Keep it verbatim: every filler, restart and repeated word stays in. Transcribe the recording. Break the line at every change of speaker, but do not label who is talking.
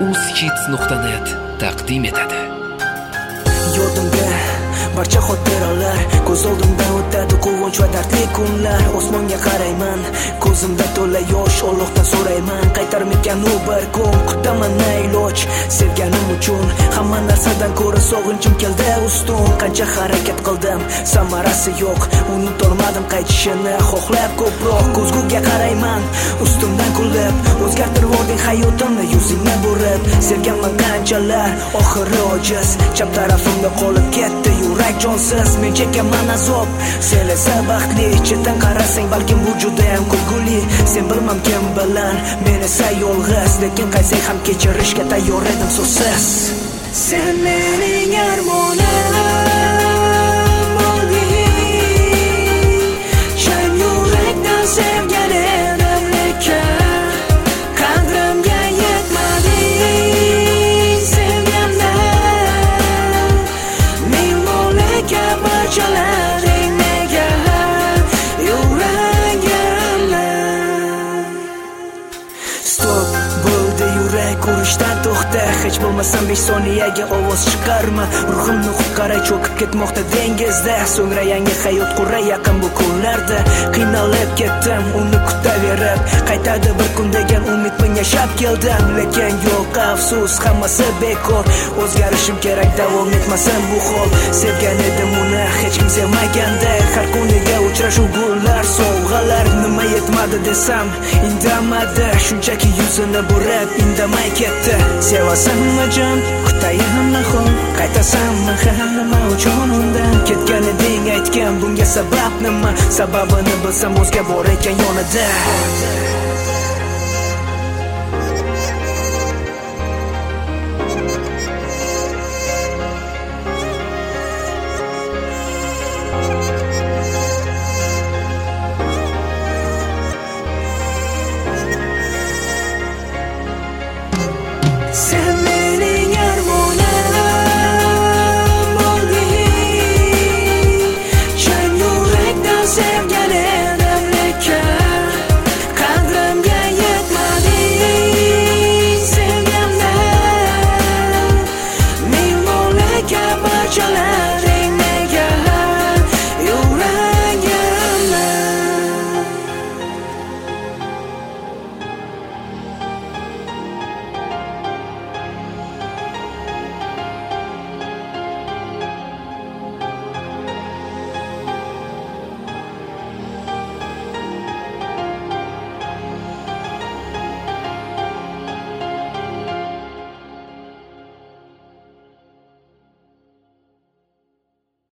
uzhits nuqta net taqdim etadi.
Yodimda barcha xotiralar, ko'z oldimdan o'tadi quvonch va dardli kunlar. Osmonga qarayman, ko'zimda to'la yosh, Allohdan so'rayman, qaytarmikan u bir kun. Kutaman iloj, sevganim uchun hamma narsadan ko'ra sog'inchim keldi ustun. Qancha harakat qildim, samarasi yo'q, unutolmadim qaytishini xohlab ko'proq. Ko'zguga qarayman, ustimdan kulib, o'zgartirib yubording hayotimni yuzingni burib. Sevganman qanchalar, oxiri ojiz, chap tarafimda qolib ketdi yurak jonsiz. Men chekaman azob, sen esa baxtli. Chetdan qarasang balkim bu juda ham kulguli. Sen bilmam kim bilan, men esa yolg'iz, lekin qaysang ham kechirishga tayyor edim so'zsiz. Sen mening armonim bo'lding, chan yurakdan sevgan edim, lekin qadrimga yetmading. Sevgandan ming bo'lakka parchalading, nega yuragimni? Stop bo'ldi yurak urishdan to'xta, hech bo'lmasam besh soniyaga ovoz chiqarma. Ruhimni qutqaray, cho'kib ketmoqda dengizda. So'ngra yangi hayot quray yaqin bu kunlarda. Qiynalib ketdim uni kutaverib, qaytadi bir kun degan umid bilan yashab keldim. Lekin yo'q, afsus, hammasi bekor. O'zgarishim kerak, davom etmasin bu hol. Sevgan edim uni hech kim sevmaganda. Har kuniga uchrashuv, gullar, sovg'alar. Nima yetmadi desam indamadi, shunchaki yuzini burib indamay ketdi. Sevasanmi jon, kutayinmi xon, qaytasanmi ham nima uchun undan ketgan eding? Aytgan bunga sabab nima? Sababini bilsam o'zga bor ekan yonida. Sen